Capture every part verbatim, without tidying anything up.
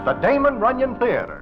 the Damon Runyon Theater.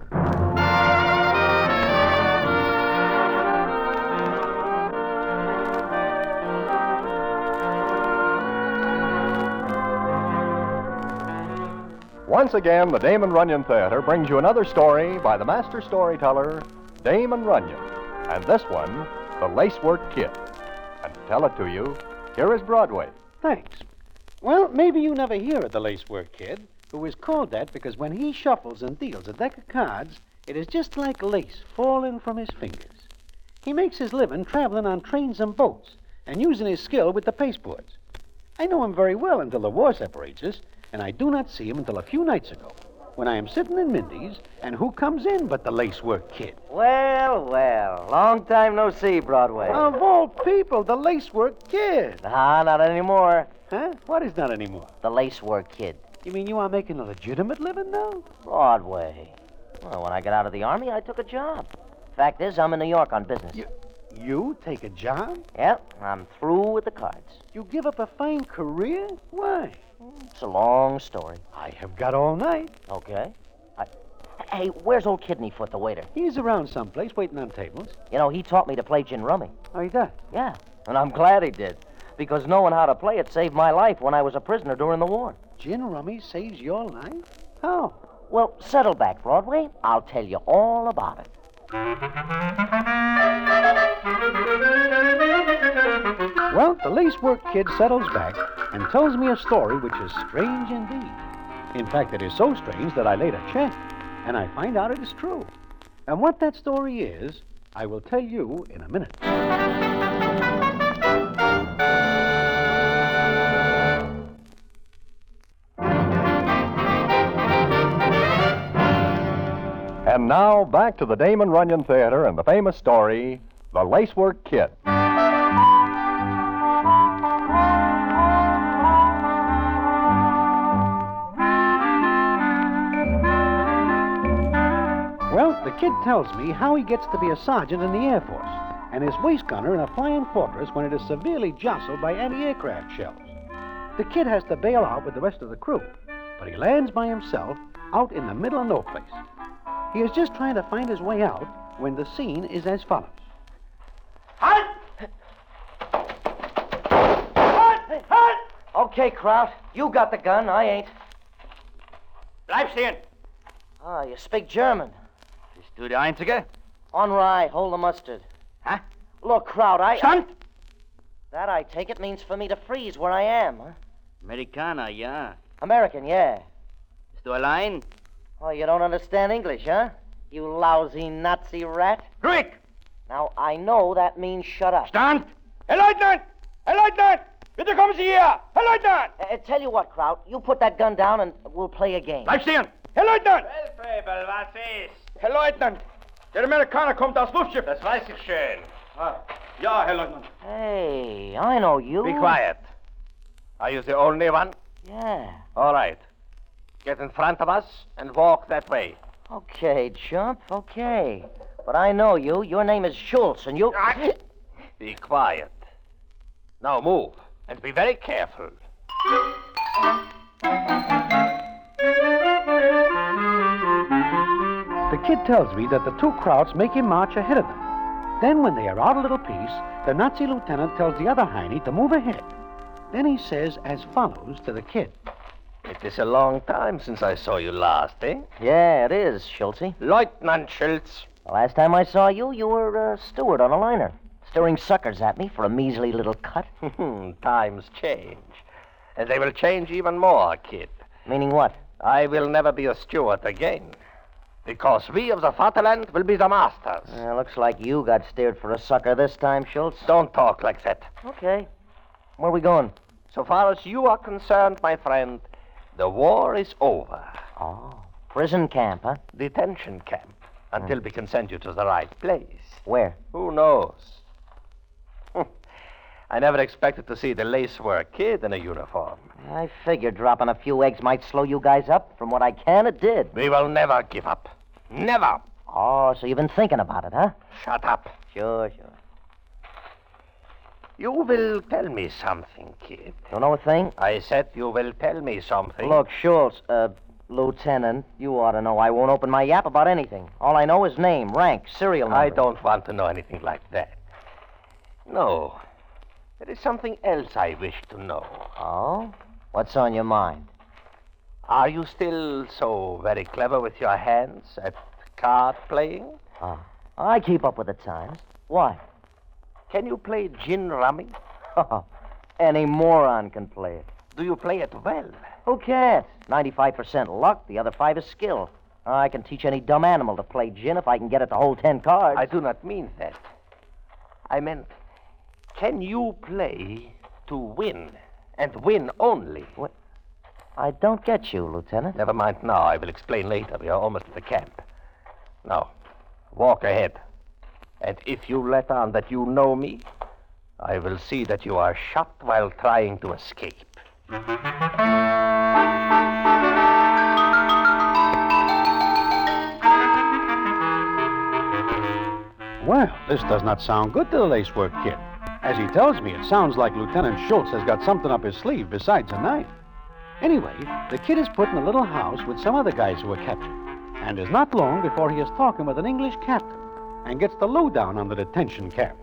Once again, the Damon Runyon Theater brings you another story by the master storyteller, Damon Runyon. And this one, The Lacework Kid. And to tell it to you, here is Broadway. Thanks. Well, maybe you never hear of the Lacework Kid, who is called that because when he shuffles and deals a deck of cards, it is just like lace falling from his fingers. He makes his living traveling on trains and boats and using his skill with the pasteboards. I know him very well until the war separates us, and I do not see him until a few nights ago, when I am sitting in Mindy's, and who comes in but the Lacework Kid? Well, well, long time no see, Broadway. Of all people, the Lacework Kid. Ah, not anymore. Huh? What is not anymore? The Lacework Kid. You mean you are making a legitimate living now? Broadway. Well, when I got out of the Army, I took a job. Fact is, I'm in New York on business. You, you take a job? Yep, I'm through with the cards. You give up a fine career? Why? It's a long story. I have got all night. Okay. I... Hey, where's old Kidneyfoot, the waiter? He's around someplace, waiting on tables. You know, he taught me to play gin rummy. Oh, he does? Yeah, and I'm glad he did. Because knowing how to play it saved my life when I was a prisoner during the war. Gin rummy saves your life? How? Well, settle back, Broadway. I'll tell you all about it. Well, the Lacework Kid settles back and tells me a story which is strange indeed. In fact, it is so strange that I later check, and I find out it is true. And what that story is, I will tell you in a minute. And now, back to the Damon Runyon Theater and the famous story, The Lacework Kid. Well, the kid tells me how he gets to be a sergeant in the Air Force and is waist gunner in a flying fortress when it is severely jostled by anti-aircraft shells. The kid has to bail out with the rest of the crew, but he lands by himself out in the middle of no place. He is just trying to find his way out when the scene is as follows. Halt! Halt! Halt! Okay, Kraut. You got the gun. I ain't. Bleib stehen! Ah, you speak German. Bist du der Einzige? On rye, hold the mustard. Huh? Look, Kraut, I... Stand! That, I take it, means for me to freeze where I am, huh? Amerikaner, ja. American, yeah. Bist du allein? Oh, you don't understand English, huh? You lousy Nazi rat. Ruhig! Now, I know that means shut up. Stand! Herr Leutnant! Herr Leutnant! Bitte kommen Sie hier! Herr Leutnant! Uh, tell you what, Kraut, you put that gun down and we'll play a game. Bleib stehen! Herr Leutnant! Feldwebel, was ist? Herr Leutnant! Der Amerikaner kommt aus Luftschiff. Das weiß ich schön. Ah, ja, Herr Leutnant. Hey, I know you. Be quiet. Are you the only one? Yeah. All right. Get in front of us and walk that way. Okay, chump, okay. But I know you. Your name is Schultz, and you... Be quiet. Now move, and be very careful. The kid tells me that the two Krauts make him march ahead of them. Then, when they are out a little piece, the Nazi lieutenant tells the other Heine to move ahead. Then he says as follows to the kid. It is a long time since I saw you last, eh? Yeah, it is, Schultzy. Lieutenant Schultz. The last time I saw you, you were a steward on a liner, stirring suckers at me for a measly little cut. Times change. And they will change even more, kid. Meaning what? I will never be a steward again. Because we of the Vaterland will be the masters. Uh, looks like you got steered for a sucker this time, Schultz. Don't talk like that. Okay. Where are we going? So far as you are concerned, my friend, the war is over. Oh, prison camp, huh? Detention camp. Until we can send you to the right place. Where? Who knows? I never expected to see the Lacework Kid in a uniform. I figured dropping a few eggs might slow you guys up. From what I can, it did. We will never give up. Never. Oh, so you've been thinking about it, huh? Shut up. Sure, sure. You will tell me something, kid. Don't know a thing? I said you will tell me something. Look, Schultz, uh, Lieutenant, you ought to know I won't open my yap about anything. All I know is name, rank, serial number. I don't want to know anything like that. No. There is something else I wish to know. Oh? What's on your mind? Are you still so very clever with your hands at card playing? Oh. I keep up with the times. Why? Can you play gin rummy? Any moron can play it. Do you play it well? Who can't? ninety-five percent luck, the other five is skill. I can teach any dumb animal to play gin if I can get it to hold ten cards. I do not mean that. I meant, can you play to win, and win only? What? I don't get you, Lieutenant. Never mind now. I will explain later. We are almost at the camp. Now, walk ahead. And if you let on that you know me, I will see that you are shot while trying to escape. Well, this does not sound good to the Lacework Kid. As he tells me, it sounds like Lieutenant Schultz has got something up his sleeve besides a knife. Anyway, the kid is put in a little house with some other guys who were captured, and is not long before he is talking with an English captain and gets the lowdown on the detention camp.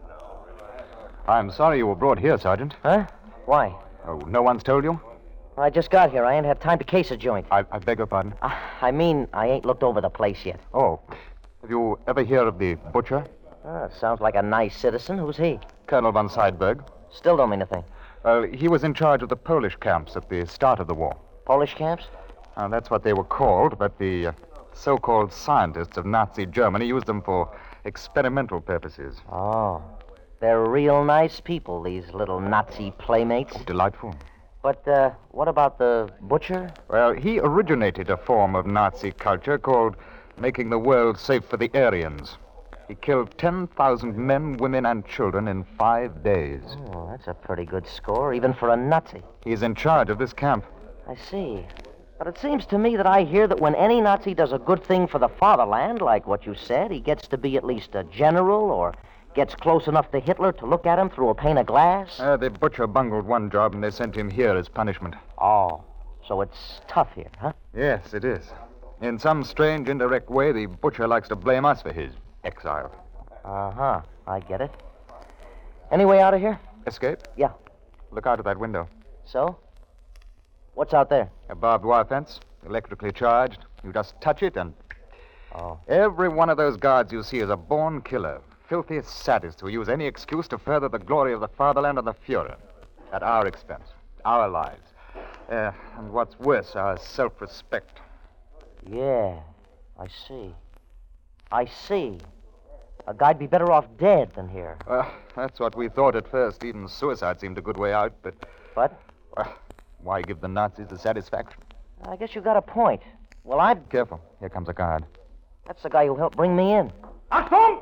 I'm sorry you were brought here, Sergeant. Huh? Why? Oh, no one's told you? I just got here. I ain't had time to case a joint. I, I beg your pardon. Uh, I mean, I ain't looked over the place yet. Oh, have you ever heard of the butcher? Ah, sounds like a nice citizen. Who's he? Colonel von Seidberg. Still don't mean a thing. Well, he was in charge of the Polish camps at the start of the war. Polish camps? Uh, that's what they were called, but the uh, so-called scientists of Nazi Germany used them for experimental purposes. Oh. They're real nice people, these little Nazi playmates. Delightful. But, uh, what about the butcher? Well, he originated a form of Nazi culture called making the world safe for the Aryans. He killed ten thousand men, women, and children in five days. Oh, that's a pretty good score, even for a Nazi. He's in charge of this camp. I see. But it seems to me that I hear that when any Nazi does a good thing for the fatherland, like what you said, he gets to be at least a general or gets close enough to Hitler to look at him through a pane of glass. Uh, the butcher bungled one job, and they sent him here as punishment. Oh, so it's tough here, huh? Yes, it is. In some strange, indirect way, the butcher likes to blame us for his exile. Uh-huh. I get it. Any way out of here? Escape? Yeah. Look out of that window. So? What's out there? A barbed wire fence, electrically charged. You just touch it and... Oh. Every one of those guards you see is a born killer. Filthy sadist who use any excuse to further the glory of the fatherland and the Fuhrer. At our expense. Our lives. Uh, and what's worse, our self-respect. Yeah. I see. I see. A guy'd be better off dead than here. Well, that's what we thought at first. Even suicide seemed a good way out, but... What? Well, why give the Nazis the satisfaction? I guess you got a point. Well, I'm... Careful. Here comes a guard. That's the guy who helped bring me in. Achtung!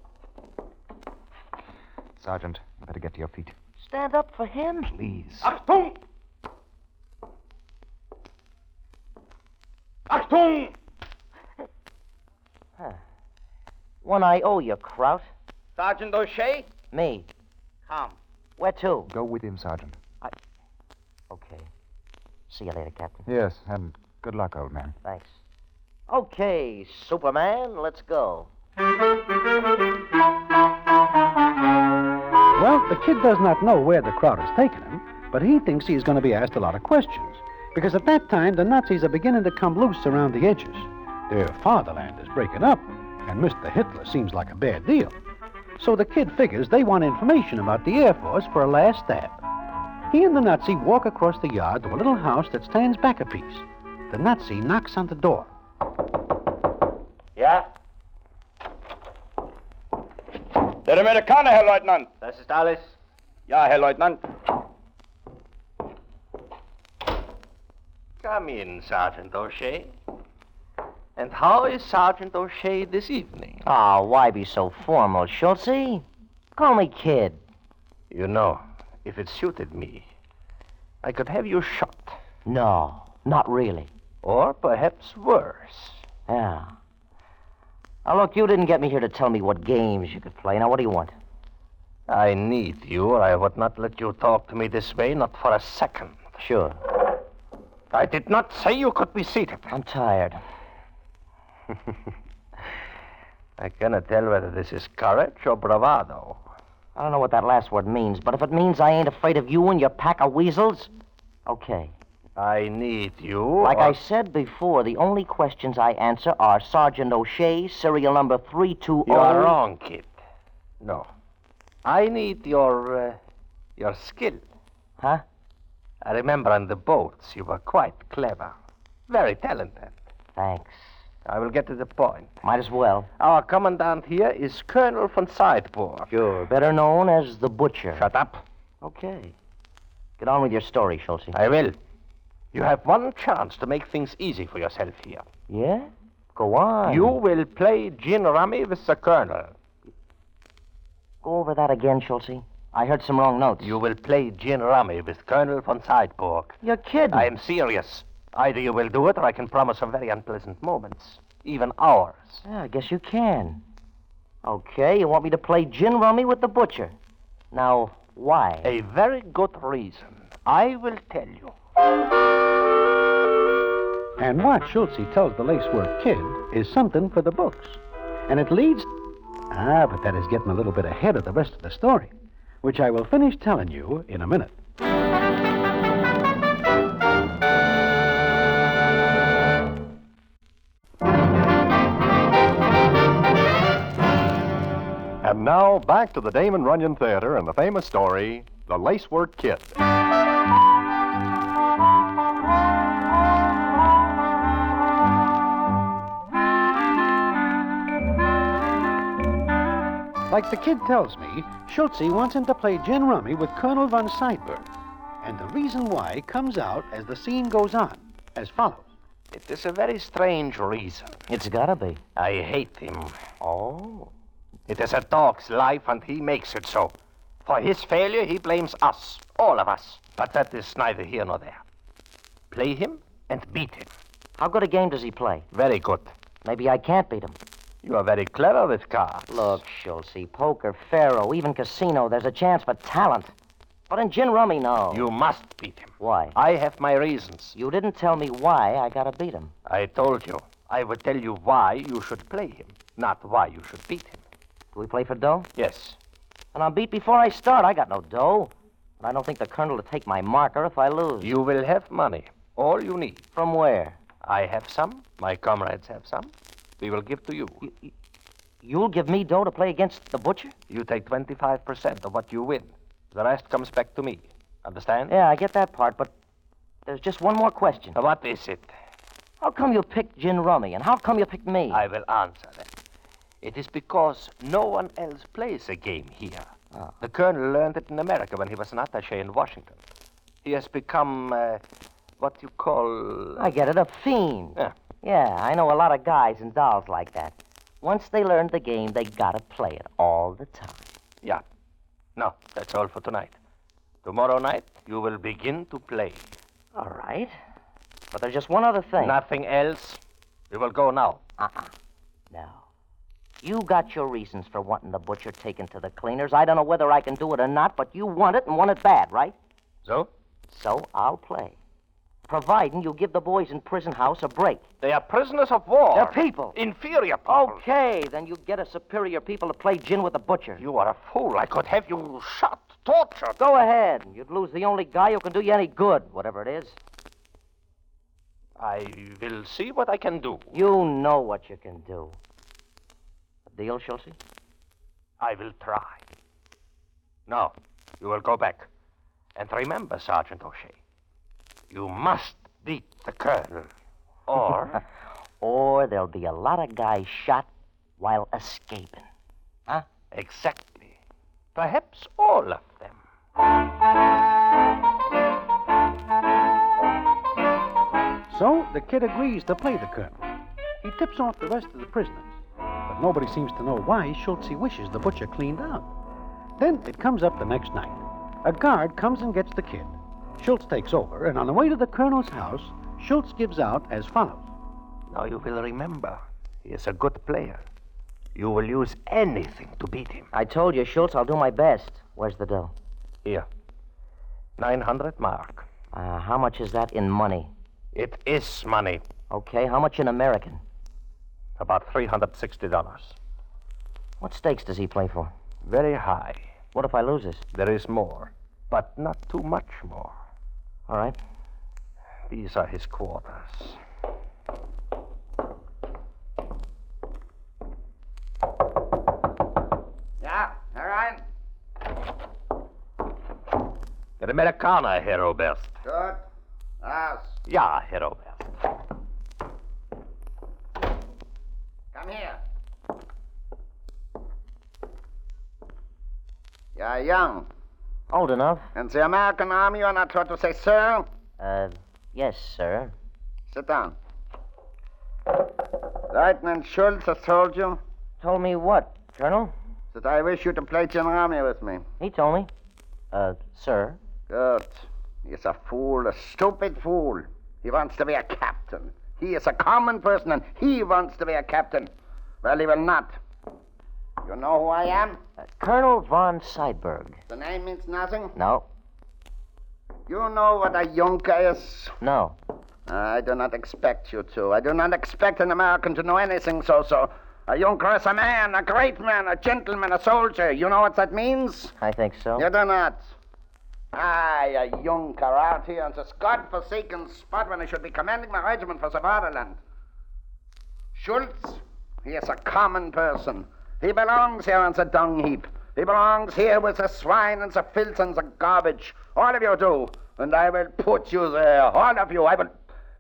Sergeant, you better get to your feet. Stand up for him. Please. Achtung! Achtung! Huh. One I owe you, Kraut. Sergeant O'Shea? Me. Come. Where to? Go with him, Sergeant. Okay. See you later, Captain. Yes, and good luck, old man. Thanks. Okay, Superman, let's go. Well, the kid does not know where the crowd has taken him, but he thinks he's going to be asked a lot of questions. Because at that time, the Nazis are beginning to come loose around the edges. Their fatherland is breaking up, and Mister Hitler seems like a bad deal. So the kid figures they want information about the Air Force for a last stab. He and the Nazi walk across the yard to a little house that stands back a piece. The Nazi knocks on the door. Yeah? Der Amerikaner, Herr Leutnant. Das ist alles. Ja, Herr Leutnant. Come in, Sergeant O'Shea. And how is Sergeant O'Shea this evening? Oh, why be so formal, Schultzy? Call me Kid. You know, if it suited me, I could have you shot. No, not really. Or perhaps worse. Yeah. Now, look, you didn't get me here to tell me what games you could play. Now, what do you want? I need you, or I would not let you talk to me this way, not for a second. Sure. I did not say you could be seated. I'm tired. I cannot tell whether this is courage or bravado. I don't know what that last word means, but if it means I ain't afraid of you and your pack of weasels, okay. I need you. Like or... I said before, the only questions I answer are Sergeant O'Shea, serial number three two zero. You are wrong, kid. No. I need your, uh, your skill. Huh? I remember on the boats you were quite clever. Very talented. Thanks. I will get to the point. Might as well. Our commandant here is Colonel von Seidburg. Sure. Better known as the Butcher. Shut up. Okay. Get on with your story, Schultze. I will. You have one chance to make things easy for yourself here. Yeah? Go on. You will play gin rummy with the Colonel. Go over that again, Schultze. I heard some wrong notes. You will play gin rummy with Colonel von Seidburg. You're kidding. I am serious. Either you will do it, or I can promise some very unpleasant moments. Even hours. Yeah, I guess you can. Okay, you want me to play gin rummy with the Butcher. Now, why? A very good reason. I will tell you. And what Schultze tells the Lacework Kid is something for the books. And it leads... Ah, but that is getting a little bit ahead of the rest of the story, which I will finish telling you in a minute. And now, back to the Damon Runyon Theater and the famous story, The Lacework Kid. Like the kid tells me, Schultze wants him to play gin rummy with Colonel von Seidburg. And the reason why comes out as the scene goes on, as follows. It is a very strange reason. It's gotta be. I hate him. Oh. It is a dog's life, and he makes it so. For his failure, he blames us, all of us. But that is neither here nor there. Play him and beat him. How good a game does he play? Very good. Maybe I can't beat him. You are very clever with cards. Look, Schultze, poker, faro, even casino, there's a chance for talent. But in gin rummy, no. You must beat him. Why? I have my reasons. You didn't tell me why I gotta beat him. I told you. I would tell you why you should play him, not why you should beat him. Do we play for dough? Yes. And I'm beat before I start. I got no dough. And I don't think the Colonel will take my marker if I lose. You will have money. All you need. From where? I have some. My comrades have some. We will give to you. you, you you'll give me dough to play against the Butcher? You take twenty-five percent of what you win. The rest comes back to me. Understand? Yeah, I get that part, but there's just one more question. What is it? How come you picked gin rummy, and how come you picked me? I will answer that. It is because no one else plays the game here. Oh. The Colonel learned it in America when he was an attaché in Washington. He has become, uh, what you call... I get it, a fiend. Yeah. Yeah, I know a lot of guys and dolls like that. Once they learn the game, they gotta play it all the time. Yeah. No, that's all for tonight. Tomorrow night, you will begin to play. All right. But there's just one other thing. Nothing else. We will go now. Uh-uh. No. You got your reasons for wanting the Butcher taken to the cleaners. I don't know whether I can do it or not, but you want it and want it bad, right? So? So I'll play. Providing you give the boys in prison house a break. They are prisoners of war. They're people. Inferior people. Okay, then you get a superior people to play gin with the Butcher. You are a fool. I could have you shot, tortured. Go ahead. You'd lose the only guy who can do you any good, whatever it is. I will see what I can do. You know what you can do. A deal, Schultze? I will try. Now, you will go back. And remember, Sergeant O'Shea, you must beat the Colonel. Or... or there'll be a lot of guys shot while escaping. Huh? Exactly. Perhaps all of them. So the kid agrees to play the Colonel. He tips off the rest of the prisoners. But nobody seems to know why Schultze wishes the Butcher cleaned out. Then it comes up the next night. A guard comes and gets the kid. Schultz takes over, and on the way to the Colonel's house, Schultz gives out as follows. Now you will remember, he is a good player. You will use anything to beat him. I told you, Schultz, I'll do my best. Where's the dough? Here. nine hundred mark. Uh, how much is that in money? It is money. Okay, how much in American? About three hundred sixty dollars. What stakes does he play for? Very high. What if I lose this? There is more, but not too much more. All right. These are his quarters. Yeah, all right. Der Amerikaner, Herr Oberst. Good. Yes. Ja, Herr Oberst. Come here. You're young. Old enough. In the American Army, you're not taught to say sir. Uh, yes, sir. Sit down. Lieutenant Schultz has told you Told me what, Colonel? that I wish you to play General Army with me. He told me. Uh, sir. Good. He's a fool, a stupid fool. He wants to be a captain. He is a common person, and he wants to be a captain. Well, he will not. You know who I am? Uh, Colonel von Seidberg. The name means nothing. No. You know what a Junker is? No. I do not expect you to. I do not expect an American to know anything so-so. A Junker is a man, a great man, a gentleman, a soldier. You know what that means? I think so. You do not. I, a Junker, out here on this godforsaken spot when I should be commanding my regiment for the fatherland. Schultz, he is a common person. He belongs here on the dung heap. He belongs here with the swine and the filth and the garbage. All of you do. And I will put you there. All of you. I will...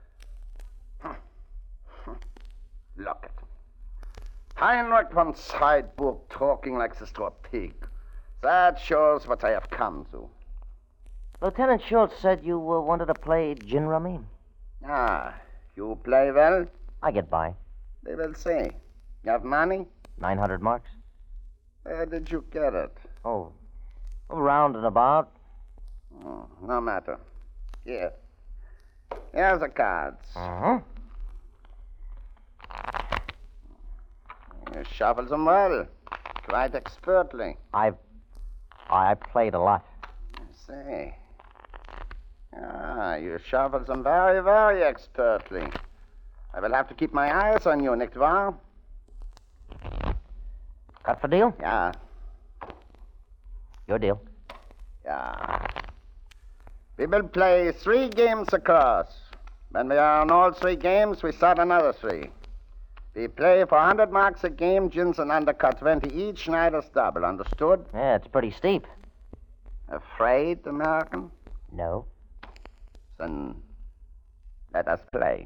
Look at me. Heinrich von Seidburg talking like this to a pig. That shows what I have come to. Lieutenant Schultz said you uh, wanted to play Gin Rummy. Ah, you play well? I get by. They will see. You have money? nine hundred marks. Where did you get it? Oh, round and about. Oh, no matter. Here. Here's the cards. Uh-huh. You shuffle them well. Quite expertly. I've... I played a lot. I see. Ah, you shuffle them very, very expertly. I will have to keep my eyes on you, nicht wahr? Cut for deal? Yeah, Your deal. yeah. We will play three games across. When we are on all three games, we start another three. We play for one hundred marks a game, gins and undercut twenty each, Schneider's double. Understood? Yeah, it's pretty steep. Afraid, American? No. Then let us play.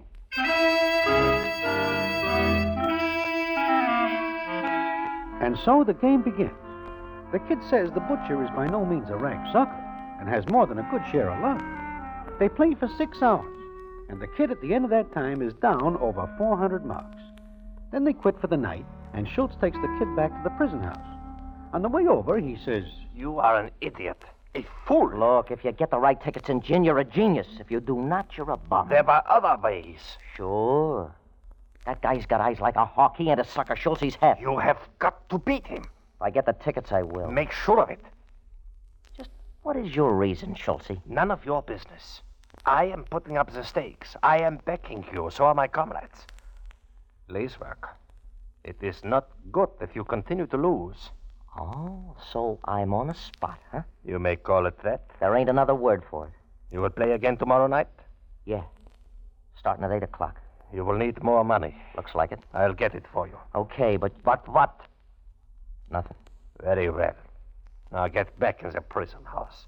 And so the game begins. The kid says the butcher is by no means a rag sucker and has more than a good share of luck. They play for six hours, and the kid at the end of that time is down over four hundred marks. Then they quit for the night, and Schultz takes the kid back to the prison house. On the way over, he says, You are an idiot. A fool. Look, if you get the right tickets in gin, you're a genius. If you do not, you're a bum. There are other ways. Sure. That guy's got eyes like a hawk. He ain't a sucker. Schultz, he's half. You have got to beat him. If I get the tickets, I will. Make sure of it. Just what is your reason, Schultz? None of your business. I am putting up the stakes. I am backing you. So are my comrades. Lace work. It is not good if you continue to lose. Oh, so I'm on a spot, huh? You may call it that. There ain't another word for it. You will play again tomorrow night? Yeah. Starting at eight o'clock. You will need more money. Looks like it. I'll get it for you. Okay, but... But what? Nothing. Very well. Now get back in the prison house.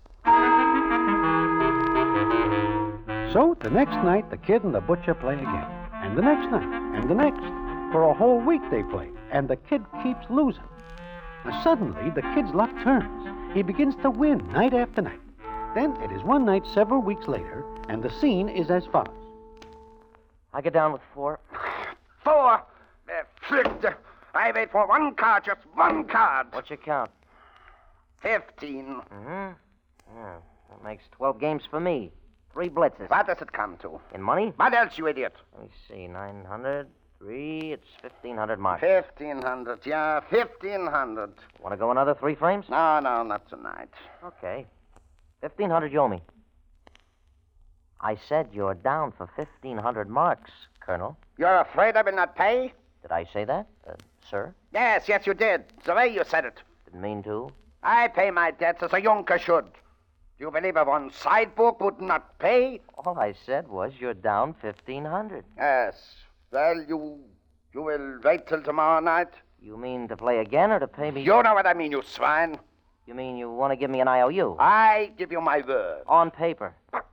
So the next night, the kid and the butcher play again. And the next night, and the next. For a whole week they play, and the kid keeps losing. Now suddenly, the kid's luck turns. He begins to win night after night. Then it is one night several weeks later, and the scene is as follows. I get down with four. Four. Uh, flipped. I wait for one card, just one card. What's your count? Fifteen. Mm-hmm. Yeah, that makes twelve games for me. Three blitzes. What does it come to? In money? What else, you idiot? Let me see. Nine hundred. Three. It's fifteen hundred marks. Fifteen hundred, yeah, fifteen hundred. Want to go another three frames? No, no, not tonight. Okay. Fifteen hundred you owe me. I said you're down for fifteen hundred marks, Colonel. You're afraid I will not pay? Did I say that, uh, sir? Yes, yes, you did. It's the way you said it. Didn't mean to. I pay my debts as a Junker should. Do you believe if one sidebook would not pay? All I said was you're down fifteen hundred. Yes. Well, you you will wait till tomorrow night? You mean to play again or to pay me? You know what I mean, you swine. You mean you want to give me an I O U? I give you my word. On paper.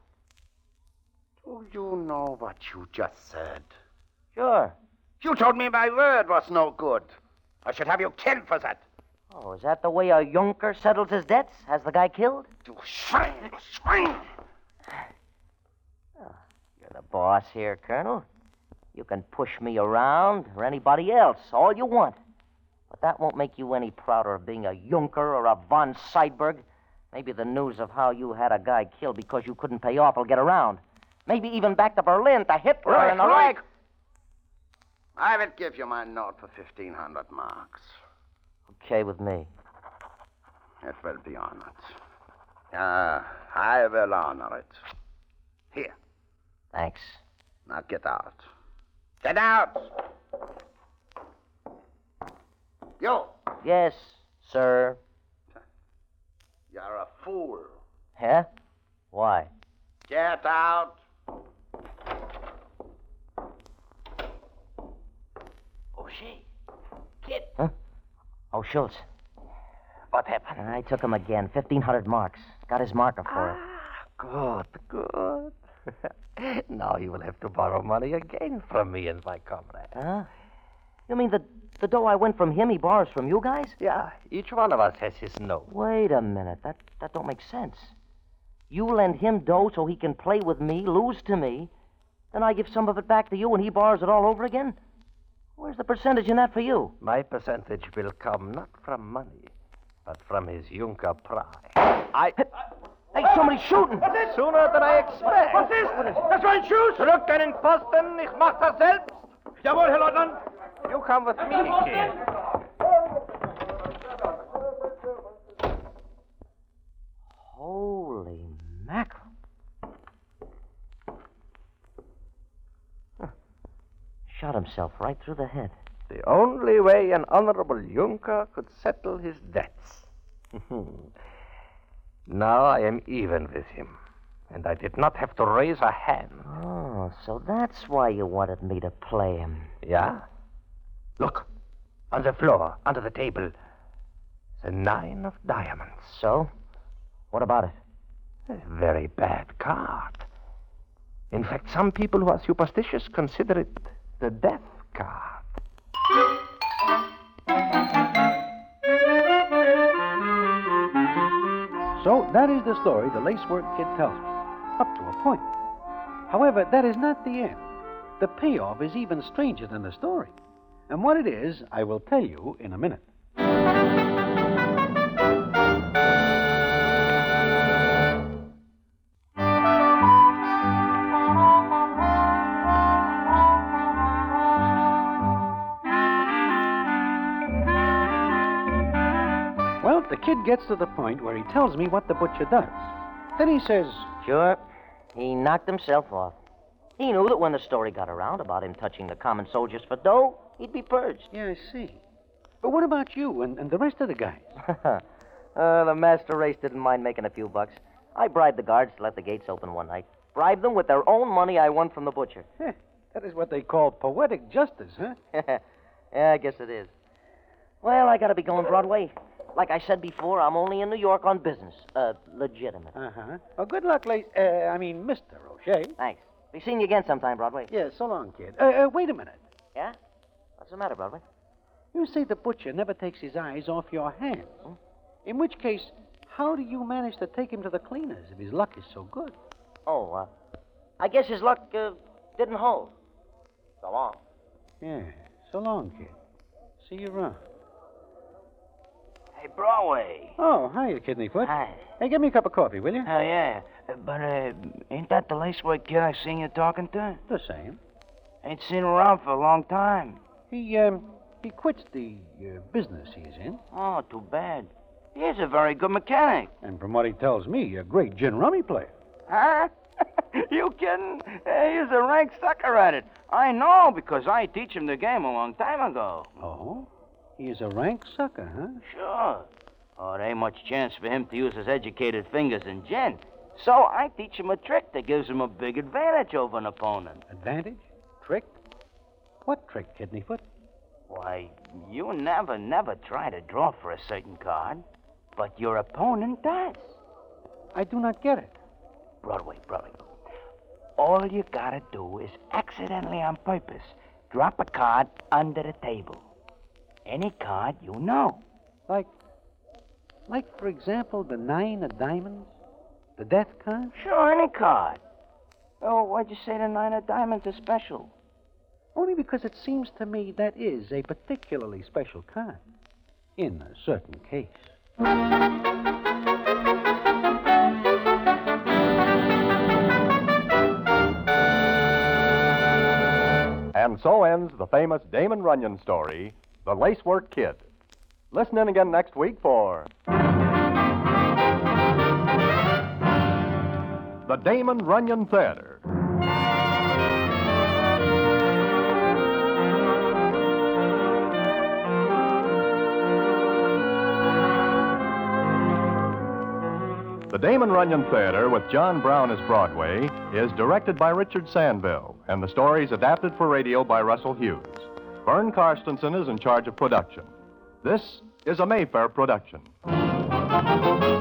Do you know what you just said? Sure. You told me my word was no good. I should have you killed for that. Oh, is that the way a Junker settles his debts? Has the guy killed? You swine, you swine. Oh, you're the boss here, Colonel. You can push me around or anybody else, all you want. But that won't make you any prouder of being a Junker or a von Seidberg. Maybe the news of how you had a guy killed because you couldn't pay off will get around. Maybe even back to Berlin, to Hitler Right, and the right. Reich. I will give you my note for fifteen hundred marks. Okay with me. It will be honored. Ah, I will honor it. Here, Thanks. now get out. Get out! You, Yes, sir. you're a fool. Huh? Why? Get out. O'Shea. Kid. Huh? Oh, Schultz. What happened? I took him again. fifteen hundred marks. Got his marker for it. Good, good. Now you will have to borrow money again from me and my comrade. Huh? You mean the, the dough I win from him, he borrows from you guys? Yeah, each one of us has his note. Wait a minute. That, that don't make sense. You lend him dough so he can play with me, lose to me. Then I give some of it back to you and he borrows it all over again? Where's the percentage in that for you? My percentage will come not from money, but from his Junker pride. I... Hey, somebody's shooting! Sooner than I expect. Was ist? Das war ein Schuss! Zurück an den Posten, ich mach das selbst. Jawohl, Herr Leutnant! You come with me, kid. Holy mackerel. Huh. Shot himself right through the head. The only way an honorable Junker could settle his debts. Now I am even with him, and I did not have to raise a hand. Oh, so that's why you wanted me to play him. Yeah? Look, on the floor, under the table, the nine of diamonds. So? What about it? A very bad card. In fact, some people who are superstitious consider it the death card. So that is the story the Lacework Kid tells me, up to a point. However, that is not the end. The payoff is even stranger than the story. And what it is, I will tell you in a minute. Well, the kid gets to the point where he tells me what the butcher does. Then he says, Sure. He knocked himself off. He knew that when the story got around about him touching the common soldiers for dough, he'd be purged. yeah, I see. But what about you and, and the rest of the guys? uh, the master race didn't mind making a few bucks. I bribed the guards to let the gates open one night. Bribed them with their own money I won from the butcher. Heh, that is what they call poetic justice, huh? Yeah, I guess it is. Well, I gotta be going Broadway. Like I said before, I'm only in New York on business. Uh, legitimate. Uh-huh. Well, good luck, Lace. Uh, I mean, Mister O'Shea. Thanks. Be seeing you again sometime, Broadway. Yeah, so long, kid. Uh, uh, wait a minute. Yeah? What's the matter, Broadway? You say the butcher never takes his eyes off your hands. In which case, how do you manage to take him to the cleaners if his luck is so good? Oh, uh, I guess his luck uh, didn't hold. So long. Yeah, so long, kid. See you around. Hey, Broadway. Oh, hiya, Kidneyfoot. Hi. Hey, give me a cup of coffee, will you? Oh, yeah. Uh, But, uh, ain't that the lacework kid I seen you talking to? The same. Ain't seen him around for a long time. He, um, he quits the uh, business he's in. Oh, too bad. He's a very good mechanic. And from what he tells me, a great gin rummy player. Huh? You kidding? Hey, he's a rank sucker at it. I know because I teach him the game a long time ago. Oh? He's a rank sucker, huh? Sure. Oh, there ain't much chance for him to use his educated fingers in gin. So I teach him a trick that gives him a big advantage over an opponent. Advantage? Trick? What trick, Kidneyfoot? Why, you never, never try to draw for a certain card, but your opponent does. I do not get it. Broadway, Broadway. All you gotta do is accidentally on purpose drop a card under the table. Any card you know. Like, like, for example, the nine of diamonds? The death card? Sure, any card. Oh, why'd you say the nine of diamonds is special? Only because it seems to me that is a particularly special card. In a certain case. And so ends the famous Damon Runyon story, The Lacework Kid. Listen in again next week for the Damon Runyon Theater. The Damon Runyon Theater with John Brown as Broadway is directed by Richard Sandville, and the story is adapted for radio by Russell Hughes. Vern Karstensen is in charge of production. This is a Mayfair production.